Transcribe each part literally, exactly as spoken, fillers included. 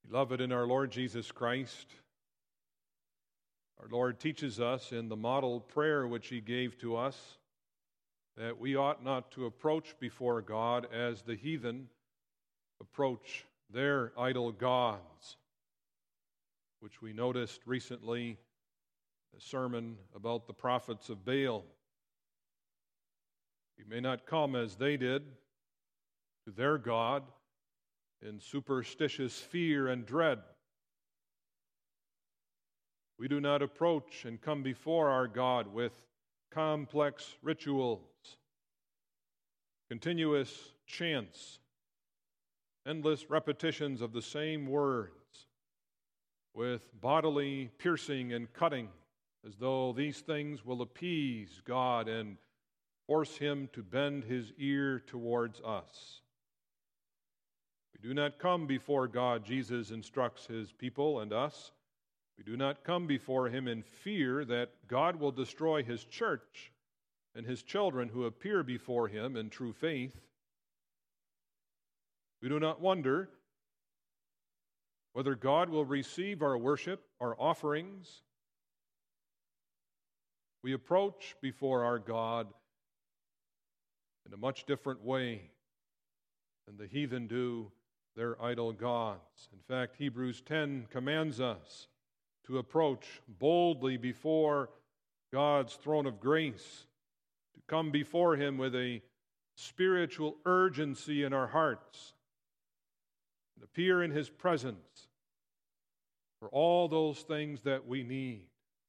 Beloved in our Lord Jesus Christ, our Lord teaches us in the model prayer which He gave to us that we ought not to approach before God as the heathen approach their idol gods, which we noticed recently, a sermon about the prophets of Baal. We may not come as they did to their God in superstitious fear and dread. We do not approach and come before our God with complex rituals, continuous chants, endless repetitions of the same words, with bodily piercing and cutting, as though these things will appease God and force Him to bend His ear towards us. We do not come before God, Jesus instructs His people and us. We do not come before Him in fear that God will destroy His church and His children who appear before Him in true faith. We do not wonder whether God will receive our worship, our offerings. We approach before our God in a much different way than the heathen do their idol gods. In fact, Hebrews ten commands us to approach boldly before God's throne of grace, to come before Him with a spiritual urgency in our hearts, and appear in His presence for all those things that we need.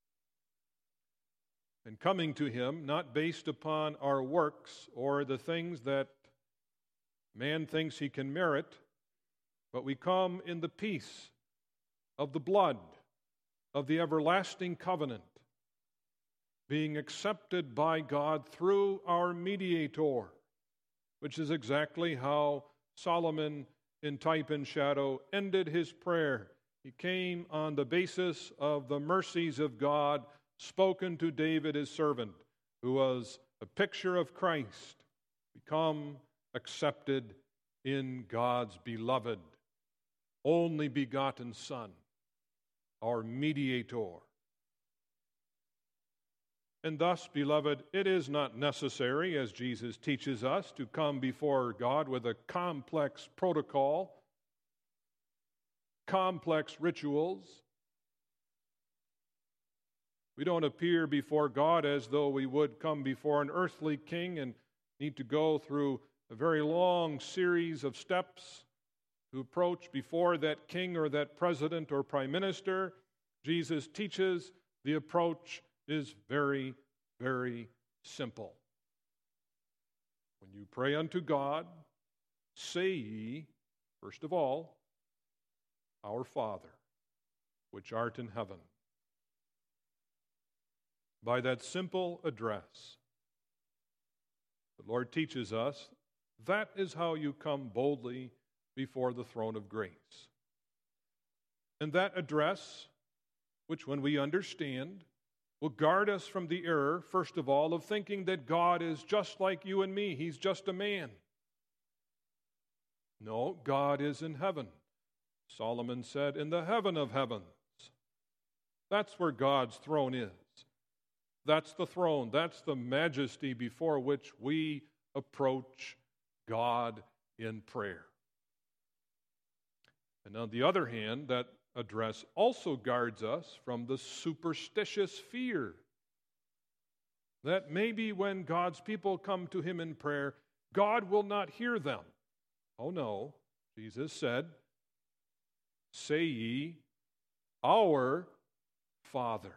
And coming to Him not based upon our works or the things that man thinks he can merit, but we come in the peace of the blood of the everlasting covenant, being accepted by God through our mediator, which is exactly how Solomon, in type and shadow, ended his prayer. He came on the basis of the mercies of God spoken to David, his servant, who was a picture of Christ, become accepted in God's beloved, only begotten Son, our mediator. And thus, beloved, it is not necessary, as Jesus teaches us, to come before God with a complex protocol, complex rituals. We don't appear before God as though we would come before an earthly king and need to go through a very long series of steps to approach before that king or that president or prime minister. Jesus teaches the approach is very, very simple. When you pray unto God, say ye, first of all, Our Father, which art in heaven. By that simple address, the Lord teaches us that is how you come boldly before the throne of grace. And that address, which when we understand, will guard us from the error, first of all, of thinking that God is just like you and me. He's just a man. No, God is in heaven. Solomon said, in the heaven of heavens. That's where God's throne is. That's the throne. That's the majesty before which we approach God in prayer. And on the other hand, that address also guards us from the superstitious fear that maybe when God's people come to Him in prayer, God will not hear them. Oh no, Jesus said, say ye, Our Father.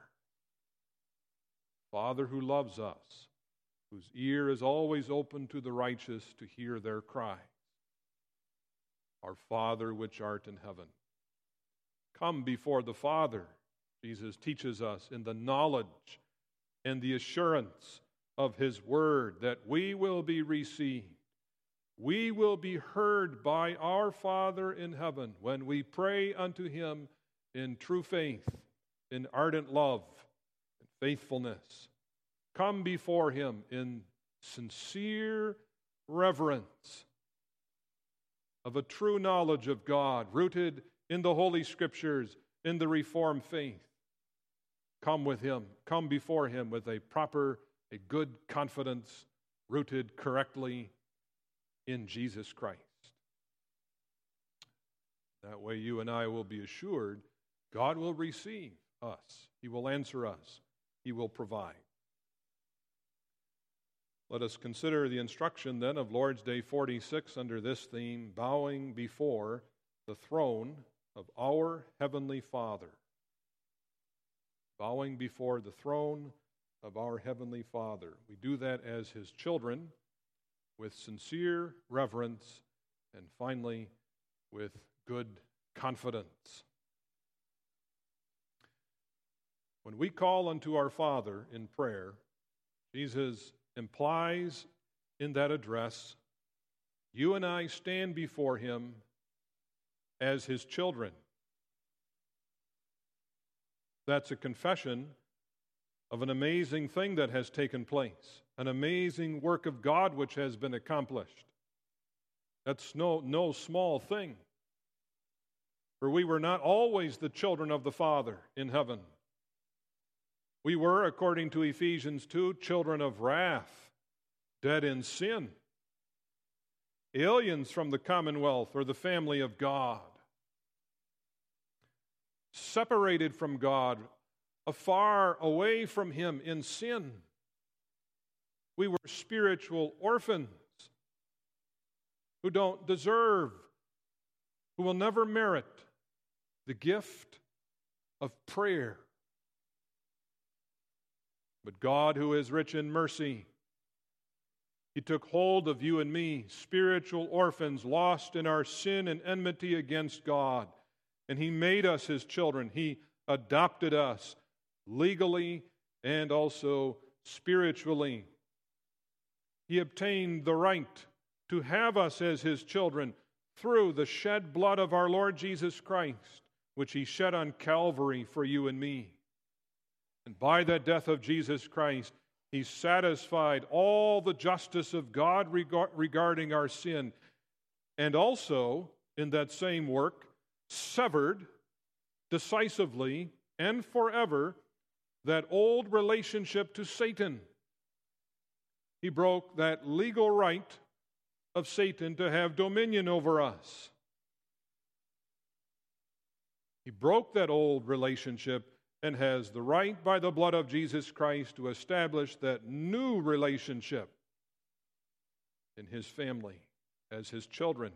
Father who loves us, whose ear is always open to the righteous to hear their cry. Our Father which art in heaven. Come before the Father, Jesus teaches us, in the knowledge and the assurance of His word that we will be received. We will be heard by our Father in heaven when we pray unto Him in true faith, in ardent love, and faithfulness. Come before Him in sincere reverence of a true knowledge of God, rooted in the Holy Scriptures, in the Reformed faith. Come with Him, come before Him with a proper, a good confidence rooted correctly in Jesus Christ. That way you and I will be assured God will receive us. He will answer us. He will provide. Let us consider the instruction then of Lord's Day forty-six under this theme, bowing before the throne of our Heavenly Father. Bowing before the throne of our Heavenly Father. We do that as His children with sincere reverence and finally with good confidence. When we call unto our Father in prayer, Jesus implies in that address, you and I stand before Him as His children. That's a confession of an amazing thing that has taken place, an amazing work of God which has been accomplished. That's no, no small thing. For we were not always the children of the Father in heaven. We were, according to Ephesians two, children of wrath, dead in sin, aliens from the commonwealth or the family of God, separated from God, afar away from Him in sin. We were spiritual orphans who don't deserve, who will never merit the gift of prayer. But God, who is rich in mercy, He took hold of you and me, spiritual orphans, lost in our sin and enmity against God, and He made us His children. He adopted us legally and also spiritually. He obtained the right to have us as His children through the shed blood of our Lord Jesus Christ, which He shed on Calvary for you and me. And by that death of Jesus Christ, He satisfied all the justice of God regarding our sin, and also, in that same work, severed decisively and forever that old relationship to Satan. He broke that legal right of Satan to have dominion over us. He broke that old relationship and has the right by the blood of Jesus Christ to establish that new relationship in His family as His children.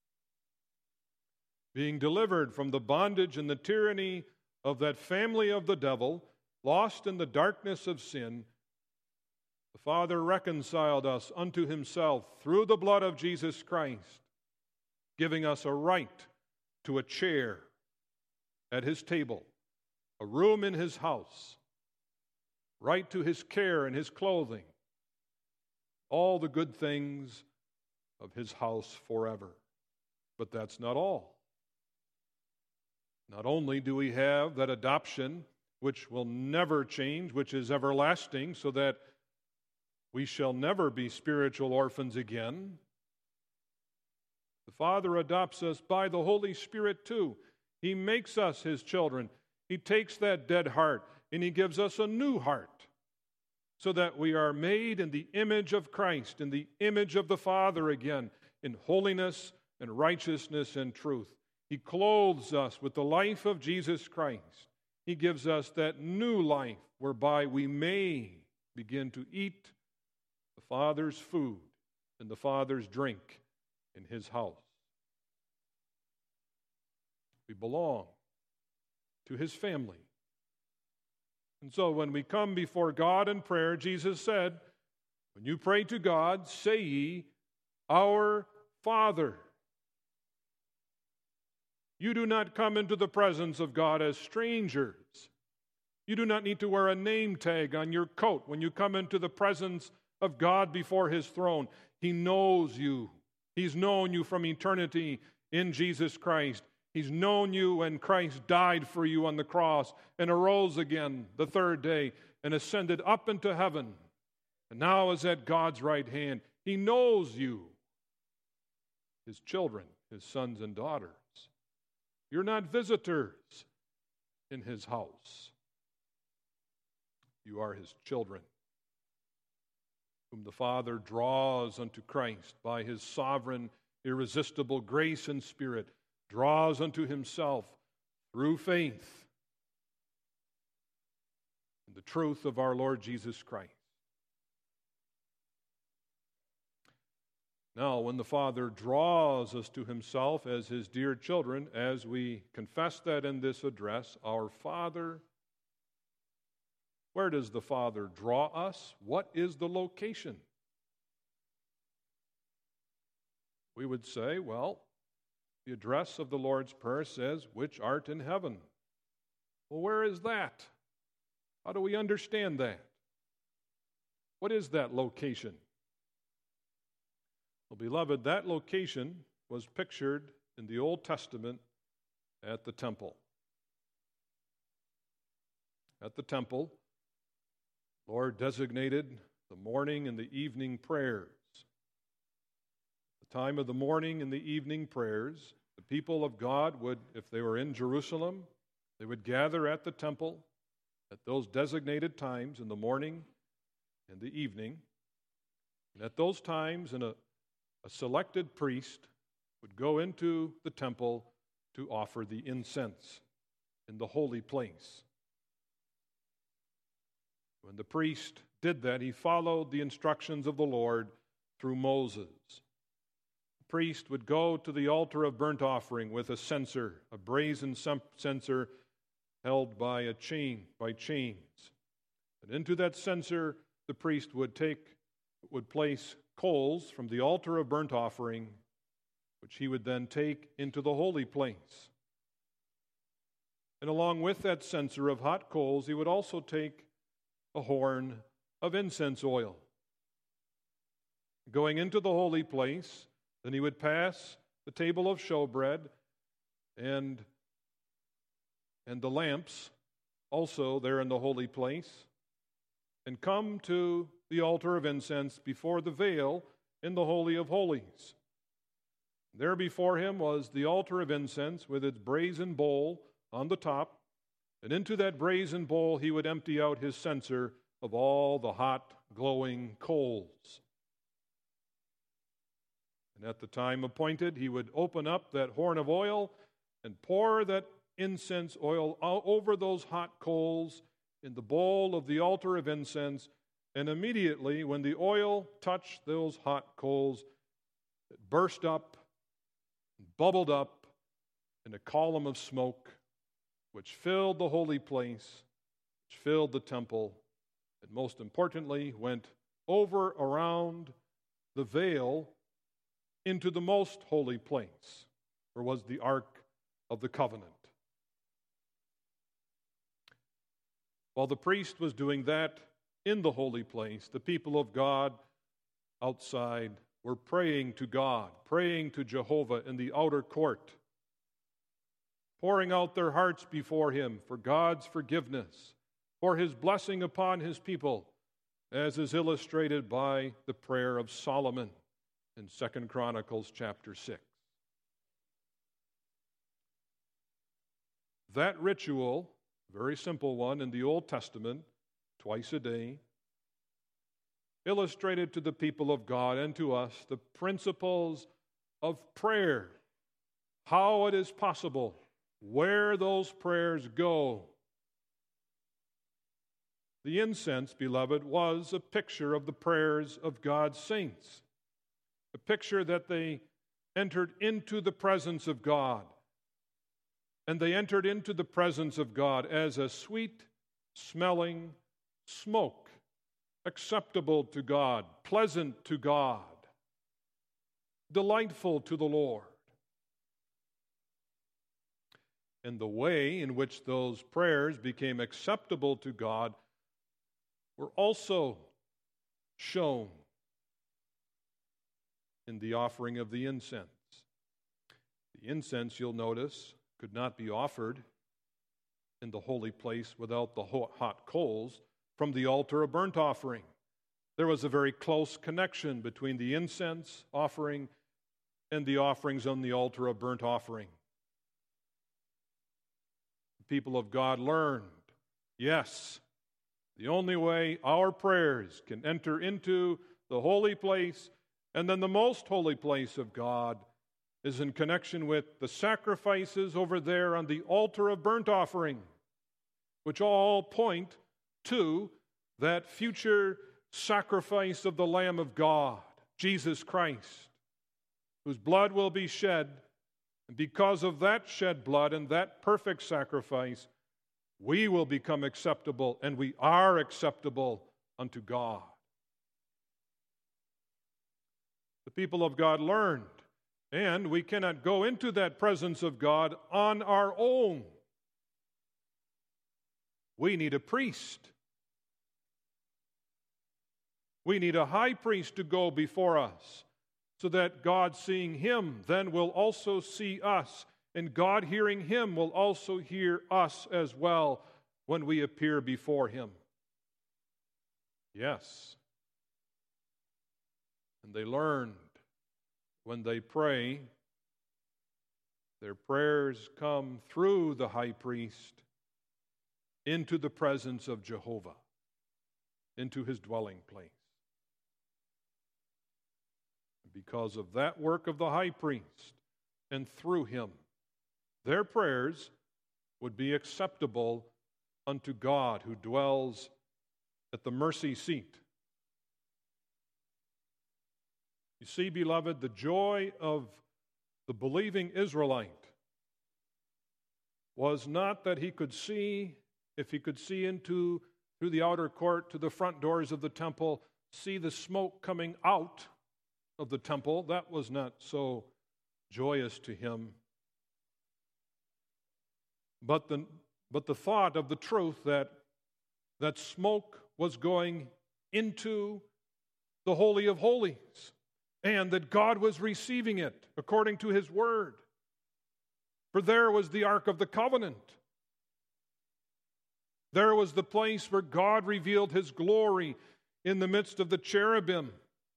Being delivered from the bondage and the tyranny of that family of the devil, lost in the darkness of sin, the Father reconciled us unto Himself through the blood of Jesus Christ, giving us a right to a chair at His table, a room in His house, right to His care and His clothing, all the good things of His house forever. But that's not all. Not only do we have that adoption, which will never change, which is everlasting, so that we shall never be spiritual orphans again. The Father adopts us by the Holy Spirit too. He makes us His children. He takes that dead heart and He gives us a new heart so that we are made in the image of Christ, in the image of the Father again, in holiness and righteousness and truth. He clothes us with the life of Jesus Christ. He gives us that new life whereby we may begin to eat the Father's food and the Father's drink in His house. We belong to His family. And so when we come before God in prayer, Jesus said, when you pray to God, say ye, Our Father. You do not come into the presence of God as strangers. You do not need to wear a name tag on your coat when you come into the presence of God before His throne. He knows you. He's known you from eternity in Jesus Christ. He's known you when Christ died for you on the cross and arose again the third day and ascended up into heaven. And now is at God's right hand. He knows you, His children, His sons and daughters. You're not visitors in his house. You are his children, whom the Father draws unto Christ by his sovereign, irresistible grace and Spirit, draws unto himself through faith in the truth of our Lord Jesus Christ. Now, when the Father draws us to himself as his dear children, as we confess that in this address, our Father, where does the Father draw us? What is the location? We would say, well, the address of the Lord's Prayer says, which art in heaven. Well, where is that? How do we understand that? What is that location? Well, beloved, that location was pictured in the Old Testament at the temple. At the temple, the Lord designated the morning and the evening prayers. The time of the morning and the evening prayers, the people of God would, if they were in Jerusalem, they would gather at the temple at those designated times in the morning and the evening. And at those times, in a A selected priest would go into the temple to offer the incense in the holy place. When the priest did that, he followed the instructions of the Lord through Moses. The priest would go to the altar of burnt offering with a censer, a brazen censer held by a chain, by chains. And into that censer, the priest would take, would place coals from the altar of burnt offering, which he would then take into the holy place. And along with that censer of hot coals, he would also take a horn of incense oil. Going into the holy place, then he would pass the table of showbread and, and the lamps also there in the holy place, and come to the altar of incense before the veil in the Holy of Holies. There before him was the altar of incense with its brazen bowl on the top, and into that brazen bowl he would empty out his censer of all the hot, glowing coals. And at the time appointed, he would open up that horn of oil and pour that incense oil over those hot coals in the bowl of the altar of incense, and immediately when the oil touched those hot coals, it burst up, bubbled up in a column of smoke, which filled the holy place, which filled the temple, and most importantly, went over around the veil into the most holy place, where was the Ark of the Covenant. While the priest was doing that in the holy place, the people of God outside were praying to God, praying to Jehovah in the outer court, pouring out their hearts before him for God's forgiveness, for his blessing upon his people, as is illustrated by the prayer of Solomon in Second Chronicles chapter six. That ritual, very simple one in the Old Testament, twice a day, illustrated to the people of God and to us the principles of prayer, how it is possible, where those prayers go. The incense, beloved, was a picture of the prayers of God's saints, a picture that they entered into the presence of God. And they entered into the presence of God as a sweet-smelling smoke, acceptable to God, pleasant to God, delightful to the Lord. And the way in which those prayers became acceptable to God were also shown in the offering of the incense. The incense, you'll notice, could not be offered in the holy place without the hot coals from the altar of burnt offering. There was a very close connection between the incense offering and the offerings on the altar of burnt offering. people of God learned, yes, the only way our prayers can enter into the holy place and then the most holy place of God is in connection with the sacrifices over there on the altar of burnt offering, which all point to that future sacrifice of the Lamb of God, Jesus Christ, whose blood will be shed. And because of that shed blood and that perfect sacrifice, we will become acceptable, and we are acceptable unto God. The people of God learned, and we cannot go into that presence of God on our own. We need a priest. We need a high priest to go before us, so that God, seeing him, then will also see us, and God, hearing him, will also hear us as well when we appear before him. Yes. And they learned when they pray, their prayers come through the high priest into the presence of Jehovah, into his dwelling place. Because of that work of the high priest and through him, their prayers would be acceptable unto God who dwells at the mercy seat. You see, beloved, the joy of the believing Israelite was not that he could see, if he could see into through the outer court to the front doors of the temple, see the smoke coming out of the temple. That was not so joyous to him. But the, but the thought of the truth that, that smoke was going into the Holy of Holies, and that God was receiving it according to his word. For there was the Ark of the Covenant. There was the place where God revealed his glory in the midst of the cherubim.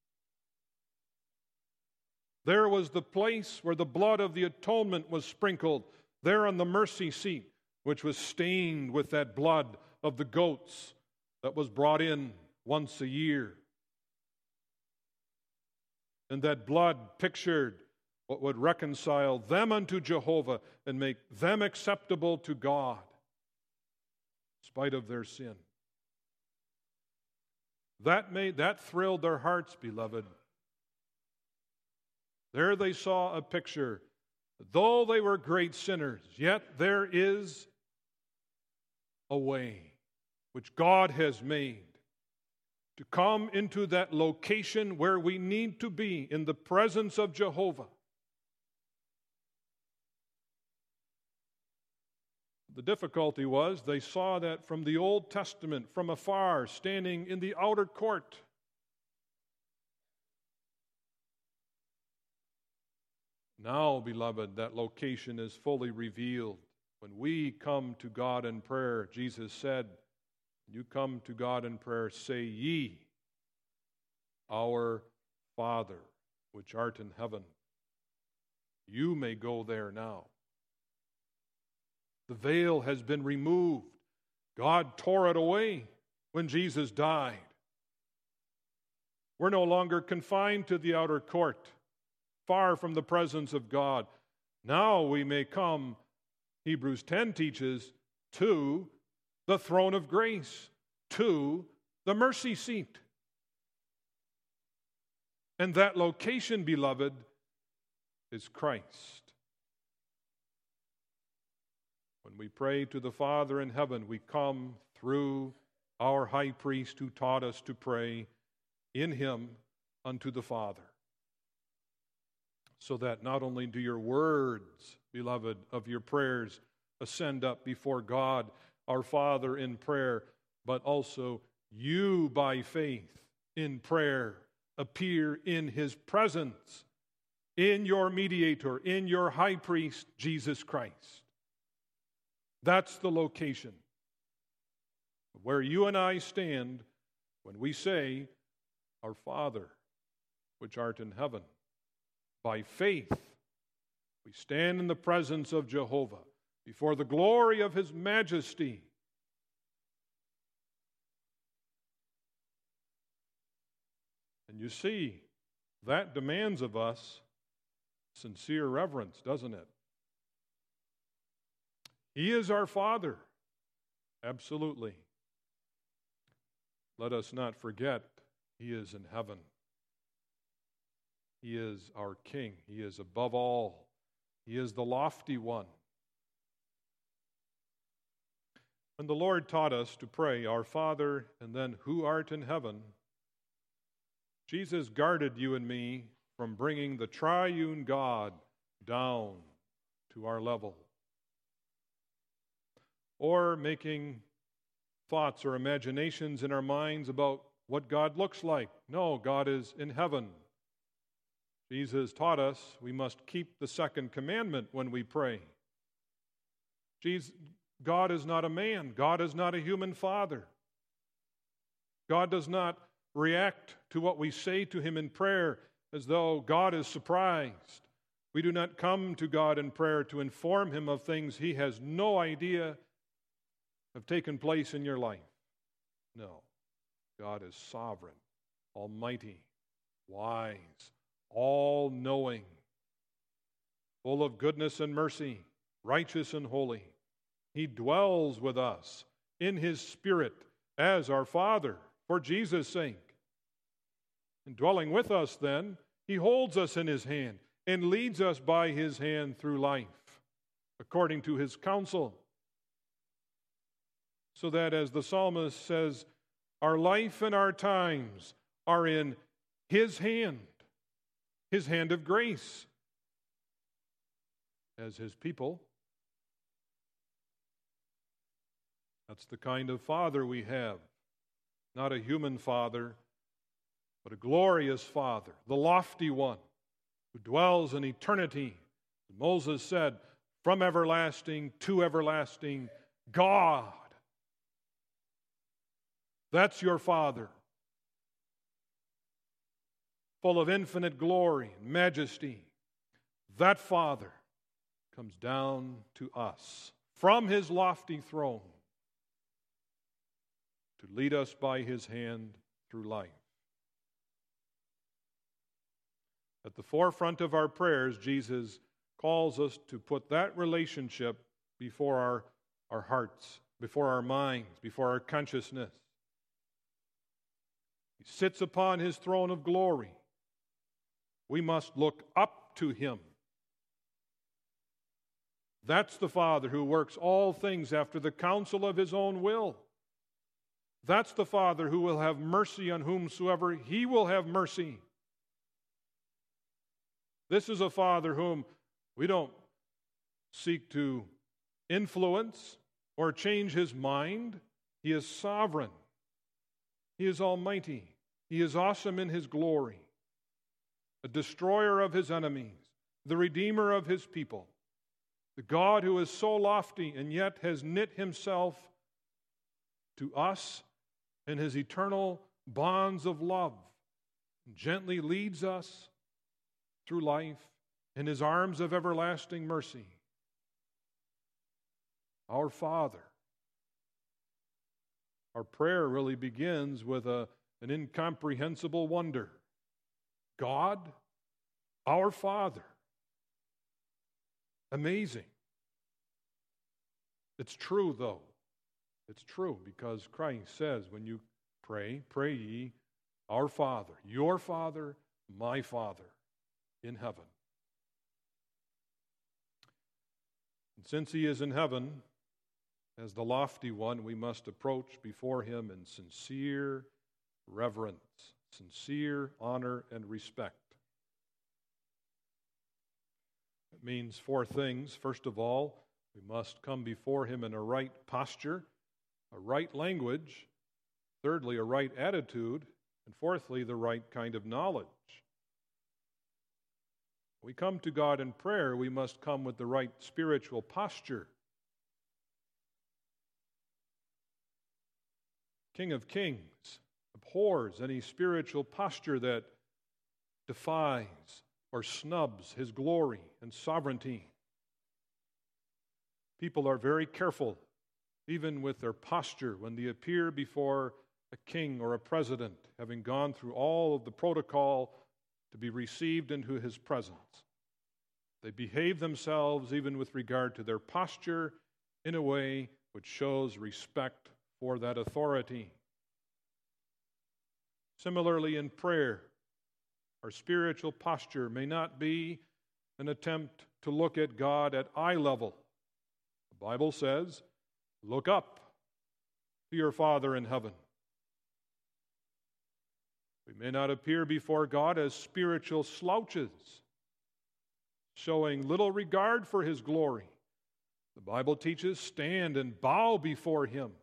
There was the place where the blood of the atonement was sprinkled, there on the mercy seat, which was stained with that blood of the goats that was brought in once a year. And that blood pictured what would reconcile them unto Jehovah and make them acceptable to God, in spite of their sin. That made, that thrilled their hearts, beloved. There they saw a picture. Though they were great sinners, yet there is a way which God has made to come into that location where we need to be in the presence of Jehovah. The difficulty was they saw that from the Old Testament, from afar, standing in the outer court. Now, beloved, that location is fully revealed. When we come to God in prayer, Jesus said, you come to God in prayer, say ye, our Father, which art in heaven. You may go there now. The veil has been removed. God tore it away when Jesus died. We're no longer confined to the outer court, far from the presence of God. Now we may come, Hebrews ten teaches, to the throne of grace, to the mercy seat. And that location, beloved, is Christ. When we pray to the Father in heaven, we come through our high priest who taught us to pray in him unto the Father. So that not only do your words, beloved, of your prayers ascend up before God, our Father, in prayer, but also you, by faith, in prayer, appear in his presence, in your mediator, in your high priest, Jesus Christ. That's the location where you and I stand when we say, our Father, which art in heaven. By faith, we stand in the presence of Jehovah, before the glory of His majesty. And you see, that demands of us sincere reverence, doesn't it? He is our Father, absolutely. Let us not forget, He is in heaven. He is our King. He is above all. He is the lofty one. When the Lord taught us to pray, Our Father, and then, Who art in heaven, Jesus guarded you and me from bringing the triune God down to our level, or making thoughts or imaginations in our minds about what God looks like. No, God is in heaven. Jesus taught us we must keep the second commandment when we pray. Jesus, God is not a man. God is not a human father. God does not react to what we say to Him in prayer as though God is surprised. We do not come to God in prayer to inform Him of things He has no idea have taken place in your life. No. God is sovereign, almighty, wise, all-knowing, full of goodness and mercy, righteous and holy. He dwells with us in His Spirit as our Father for Jesus' sake. And dwelling with us then, He holds us in His hand and leads us by His hand through life, according to His counsel. So that, as the psalmist says, our life and our times are in His hand, His hand of grace. As His people, that's the kind of Father we have. Not a human Father, but a glorious Father, the lofty one, who dwells in eternity. Moses said, from everlasting to everlasting, God. That's your Father, full of infinite glory and majesty. That Father comes down to us from His lofty throne to lead us by His hand through life. At the forefront of our prayers, Jesus calls us to put that relationship before our, our hearts, before our minds, before our consciousness. He sits upon His throne of glory. We must look up to Him. That's the Father who works all things after the counsel of His own will. That's the Father who will have mercy on whomsoever He will have mercy. This is a Father whom we don't seek to influence or change His mind. He is sovereign. He is almighty. He is awesome in His glory, a destroyer of His enemies, the redeemer of His people, the God who is so lofty and yet has knit Himself to us in His eternal bonds of love, and gently leads us through life in His arms of everlasting mercy. Our Father. Our prayer really begins with a, an incomprehensible wonder. God, our Father. Amazing. It's true, though. It's true because Christ says, when you pray, pray ye, our Father, your Father, my Father, in heaven. And since He is in heaven, as the lofty one, we must approach before Him in sincere reverence, sincere honor and respect. It means four things. First of all, we must come before Him in a right posture, a right language. Thirdly, a right attitude. And fourthly, the right kind of knowledge. When we come to God in prayer, we must come with the right spiritual posture. King of Kings abhors any spiritual posture that defies or snubs His glory and sovereignty. People are very careful, even with their posture, when they appear before a king or a president, having gone through all of the protocol to be received into his presence. They behave themselves, even with regard to their posture, in a way which shows respect for that authority. Similarly, in prayer, our spiritual posture may not be an attempt to look at God at eye level. The Bible says, "Look up to your Father in heaven." We may not appear before God as spiritual slouches, showing little regard for His glory. The Bible teaches, stand and bow before Him.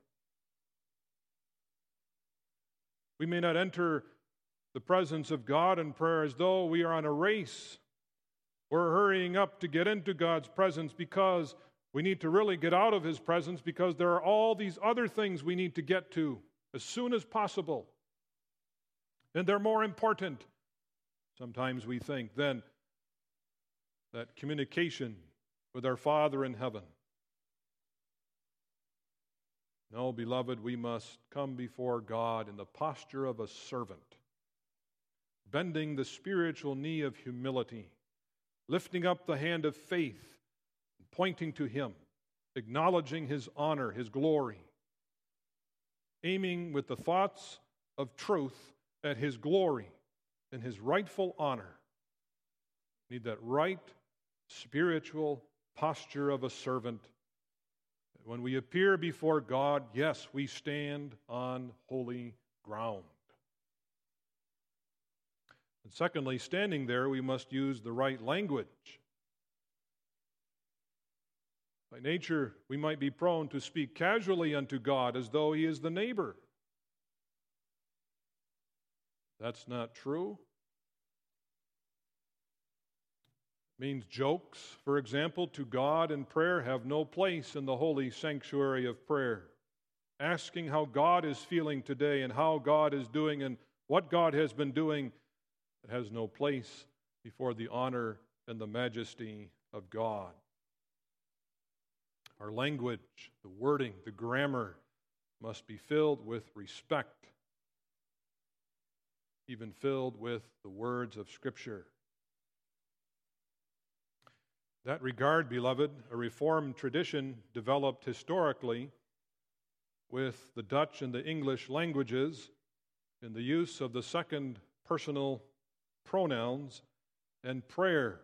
We may not enter the presence of God in prayer as though we are on a race. We're hurrying up to get into God's presence because we need to really get out of His presence because there are all these other things we need to get to as soon as possible. And they're more important, sometimes we think, than that communication with our Father in heaven. No, beloved, we must come before God in the posture of a servant, bending the spiritual knee of humility, lifting up the hand of faith, pointing to Him, acknowledging His honor, His glory, aiming with the thoughts of truth at His glory and His rightful honor. We need that right spiritual posture of a servant. When we appear before God, yes, we stand on holy ground. And secondly, standing there, we must use the right language. By nature, we might be prone to speak casually unto God as though He is the neighbor. That's not true. It means jokes, for example, to God in prayer have no place in the holy sanctuary of prayer. Asking how God is feeling today and how God is doing and what God has been doing, it has no place before the honor and the majesty of God. Our language, the wording, the grammar must be filled with respect, even filled with the words of Scripture. In that regard, beloved, a Reformed tradition developed historically with the Dutch and the English languages in the use of the second personal pronouns and prayer,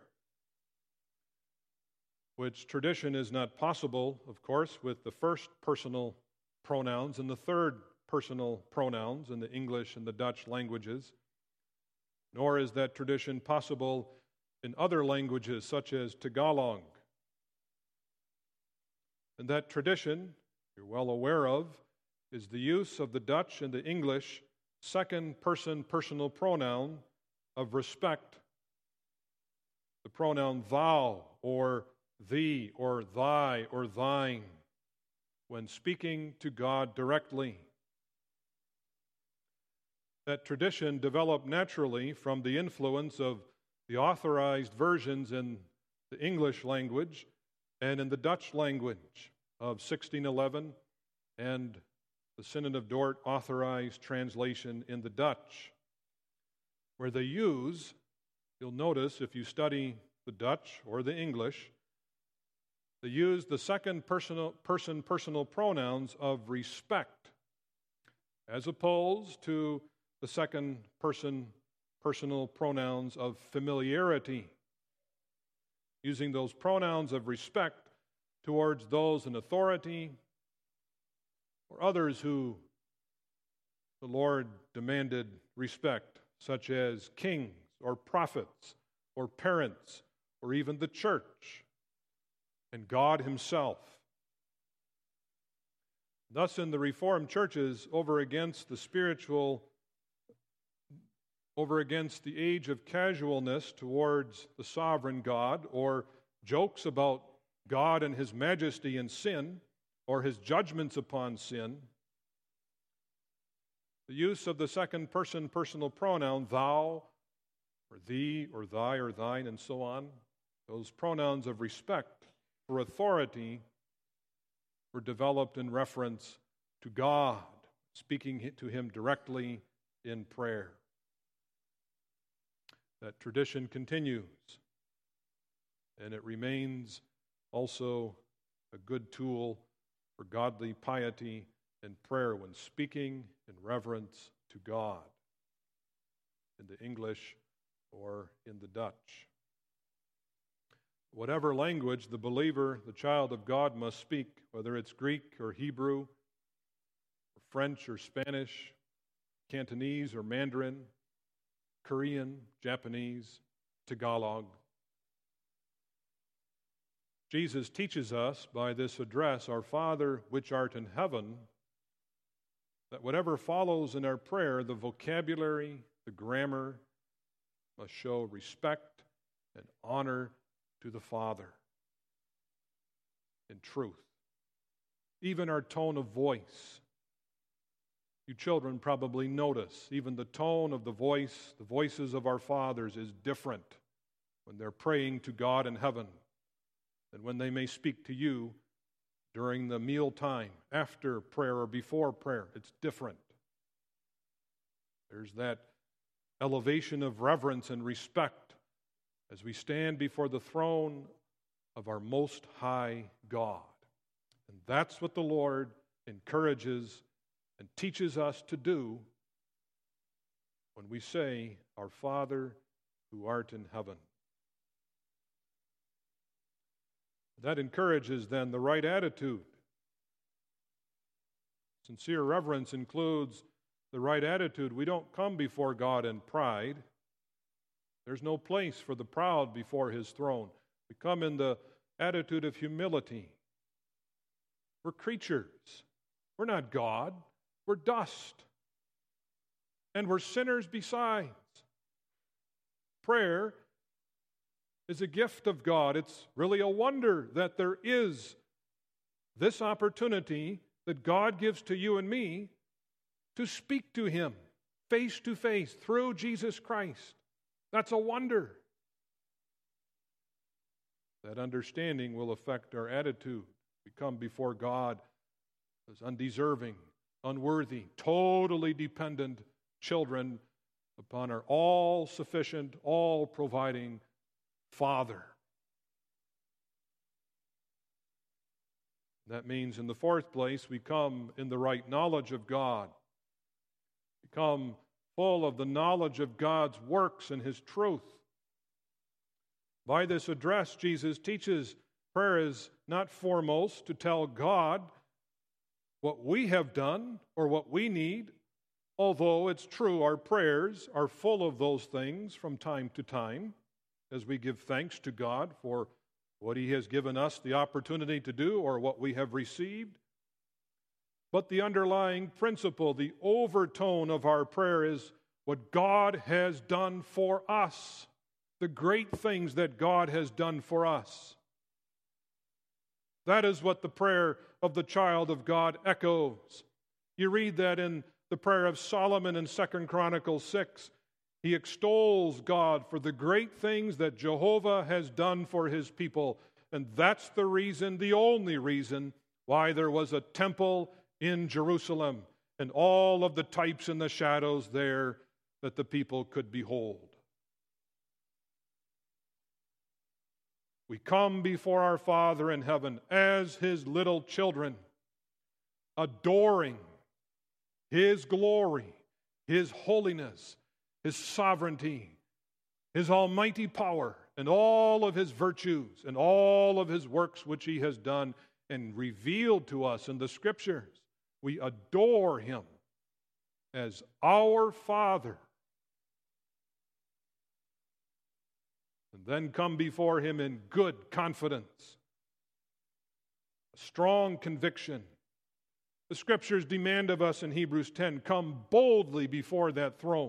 which tradition is not possible, of course, with the first personal pronouns and the third personal pronouns in the English and the Dutch languages, nor is that tradition possible in other languages such as Tagalog. And that tradition, you're well aware of, is the use of the Dutch and the English second person personal pronoun of respect, the pronoun thou or thee or thy or thine, when speaking to God directly. That tradition developed naturally from the influence of the authorized versions in the English language and in the Dutch language of sixteen eleven and the Synod of Dort authorized translation in the Dutch, where they use, you'll notice if you study the Dutch or the English, they use the second personal, person personal pronouns of respect as opposed to the second person personal pronouns of familiarity, using those pronouns of respect towards those in authority or others who the Lord demanded respect, such as kings or prophets or parents or even the church and God Himself. Thus, in the Reformed churches, over against the spiritual over against the age of casualness towards the sovereign God, or jokes about God and His majesty and sin, or His judgments upon sin, the use of the second person personal pronoun, thou, or thee, or thy, or thine, and so on, those pronouns of respect for authority, were developed in reference to God, speaking to Him directly in prayer. That tradition continues, and it remains also a good tool for godly piety and prayer when speaking in reverence to God, in the English or in the Dutch. Whatever language the believer, the child of God, must speak, whether it's Greek or Hebrew, or French or Spanish, Cantonese or Mandarin, Korean, Japanese, Tagalog. Jesus teaches us by this address, Our Father which art in heaven, that whatever follows in our prayer, the vocabulary, the grammar, must show respect and honor to the Father in truth. Even our tone of voice. You children probably notice, even the tone of the voice, the voices of our fathers is different when they're praying to God in heaven than when they may speak to you during the meal time, after prayer or before prayer. It's different. There's that elevation of reverence and respect as we stand before the throne of our Most High God. And that's what the Lord encourages and teaches us to do when we say, Our Father who art in heaven. That encourages then the right attitude. Sincere reverence includes the right attitude. We don't come before God in pride. There's no place for the proud before His throne. We come in the attitude of humility. We're creatures. We're not God. We're dust. And we're sinners besides. Prayer is a gift of God. It's really a wonder that there is this opportunity that God gives to you and me to speak to Him face to face through Jesus Christ. That's a wonder. That understanding will affect our attitude. We come before God as undeserving, unworthy, totally dependent children upon our all-sufficient, all-providing Father. That means, in the fourth place, we come in the right knowledge of God. We come full of the knowledge of God's works and His truth. By this address, Jesus teaches prayer is not foremost to tell God what we have done or what we need, although it's true our prayers are full of those things from time to time as we give thanks to God for what He has given us the opportunity to do or what we have received. But the underlying principle, the overtone of our prayer is what God has done for us, the great things that God has done for us. That is what the prayer of the child of God echoes. You read that in the prayer of Solomon in Second Chronicles six. He extols God for the great things that Jehovah has done for His people. And that's the reason, the only reason, why there was a temple in Jerusalem and all of the types and the shadows there that the people could behold. We come before our Father in heaven as His little children, adoring His glory, His holiness, His sovereignty, His almighty power, and all of His virtues, and all of His works which He has done and revealed to us in the Scriptures. We adore Him as our Father. And then come before Him in good confidence, a strong conviction. The Scriptures demand of us in Hebrews ten, come boldly before that throne.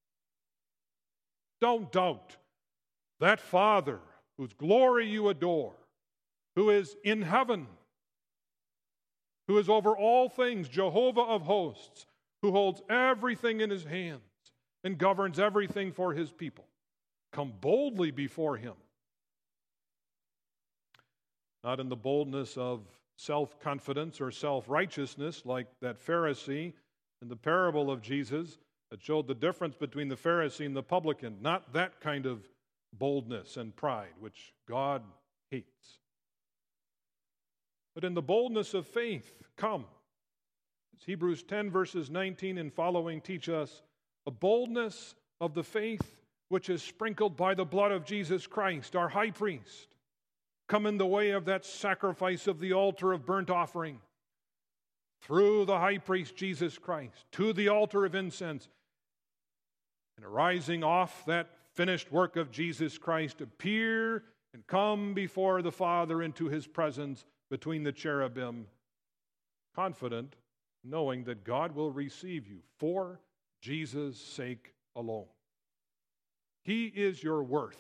Don't doubt that Father whose glory you adore, who is in heaven, who is over all things, Jehovah of hosts, who holds everything in His hands and governs everything for His people. Come boldly before Him. Not in the boldness of self-confidence or self-righteousness like that Pharisee in the parable of Jesus that showed the difference between the Pharisee and the publican. Not that kind of boldness and pride, which God hates. But in the boldness of faith, come. As Hebrews ten, verses nineteen and following teach us, a boldness of the faith which is sprinkled by the blood of Jesus Christ, our high priest. Come in the way of that sacrifice of the altar of burnt offering, through the high priest Jesus Christ, to the altar of incense, and arising off that finished work of Jesus Christ, appear and come before the Father into his presence between the cherubim, confident, knowing that God will receive you for Jesus' sake alone. He is your worth.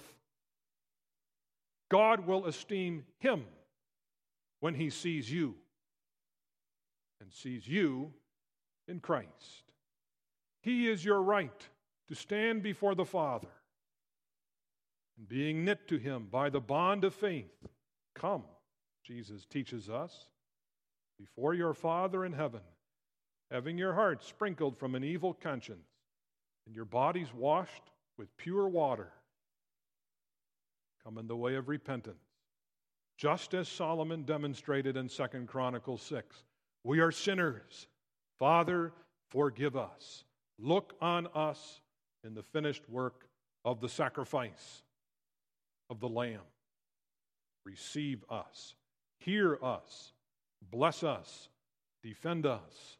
God will esteem him when he sees you and sees you in Christ. He is your right to stand before the Father. And being knit to him by the bond of faith, come, Jesus teaches us, before your Father in heaven, having your heart sprinkled from an evil conscience and your bodies washed with pure water. Come in the way of repentance, just as Solomon demonstrated in Second Chronicles six. We are sinners. Father, forgive us. Look on us in the finished work of the sacrifice of the Lamb. Receive us. Hear us. Bless us. Defend us.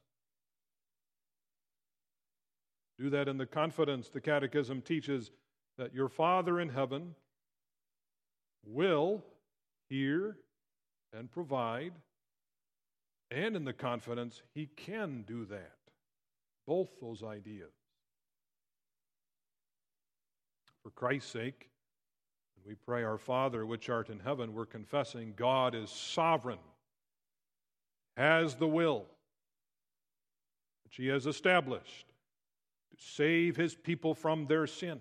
Do that in the confidence the Catechism teaches that your Father in heaven will hear and provide, and in the confidence he can do that. Both those ideas. For Christ's sake, when we pray, Our Father which art in heaven, we're confessing God is sovereign, has the will, which he has established to save his people from their sin.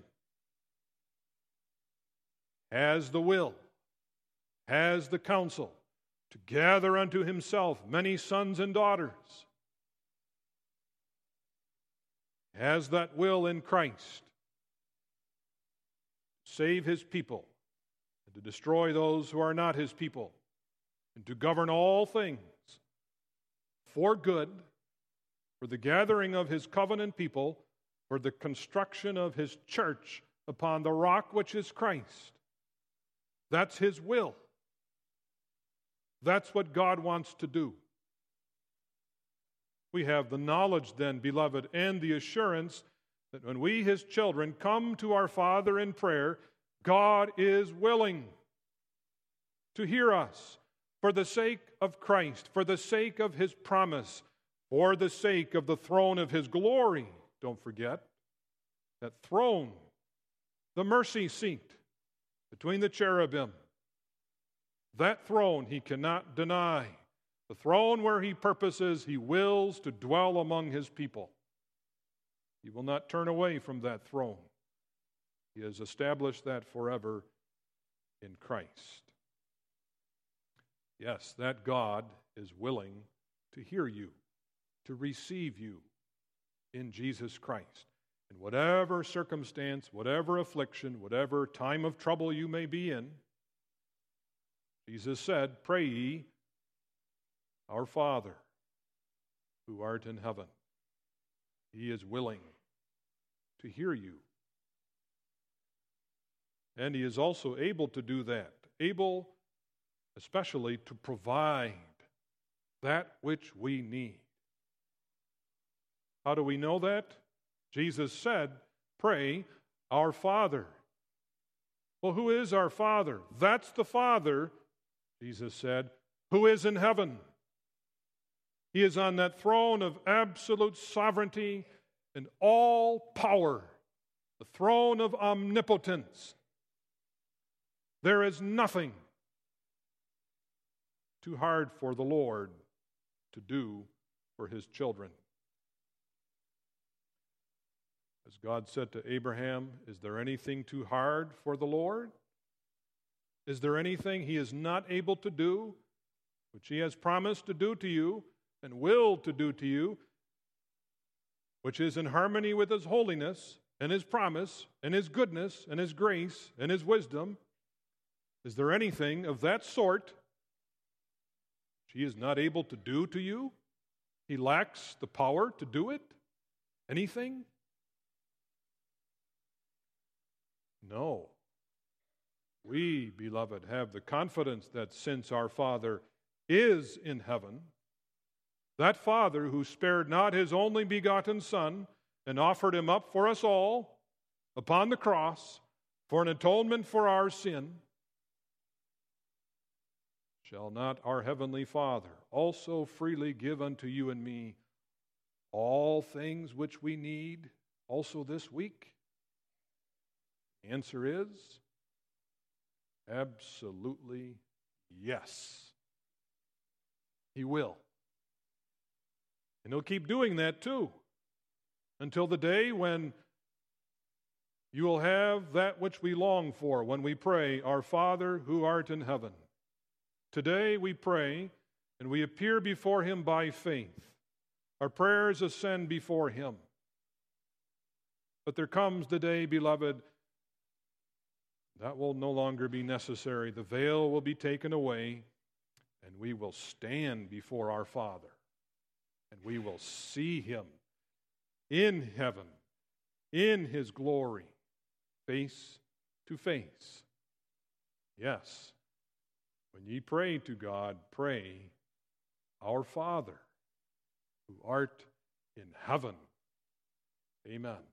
Has the will, has the counsel to gather unto himself many sons and daughters. Has that will in Christ to save his people and to destroy those who are not his people and to govern all things for good, for the gathering of his covenant people, for the construction of his church upon the rock which is Christ. That's his will. That's what God wants to do. We have the knowledge then, beloved, and the assurance that when we, his children, come to our Father in prayer, God is willing to hear us for the sake of Christ, for the sake of his promise, for the sake of the throne of his glory. Don't forget that throne, the mercy seat between the cherubim. That throne he cannot deny. The throne where he purposes, he wills to dwell among his people. He will not turn away from that throne. He has established that forever in Christ. Yes, that God is willing to hear you, to receive you in Jesus Christ. In whatever circumstance, whatever affliction, whatever time of trouble you may be in, Jesus said, pray ye, Our Father, who art in heaven. He is willing to hear you. And he is also able to do that, able especially to provide that which we need. How do we know that? Jesus said, pray, Our Father. Well, who is our Father? That's the Father, Jesus said, who is in heaven. He is on that throne of absolute sovereignty and all power, the throne of omnipotence. There is nothing too hard for the Lord to do for his children. As God said to Abraham, is there anything too hard for the Lord? Is there anything he is not able to do? which he has promised to do to you and will to do to you, which is in harmony with his holiness and his promise and his goodness and his grace and his wisdom, is there anything of that sort which he is not able to do to you? He lacks the power to do it? Anything? No. We, beloved, have the confidence that since our Father is in heaven, that Father who spared not his only begotten Son and offered him up for us all upon the cross for an atonement for our sin, shall not our heavenly Father also freely give unto you and me all things which we need also this week? The answer is absolutely yes. He will. And he'll keep doing that too, until the day when you will have that which we long for when we pray, Our Father who art in heaven. Today we pray and we appear before him by faith. Our prayers ascend before him. But there comes the day, beloved, that will no longer be necessary. The veil will be taken away, and we will stand before our Father, and we will see him in heaven, in his glory, face to face. Yes, when ye pray to God, pray, Our Father, who art in heaven. Amen.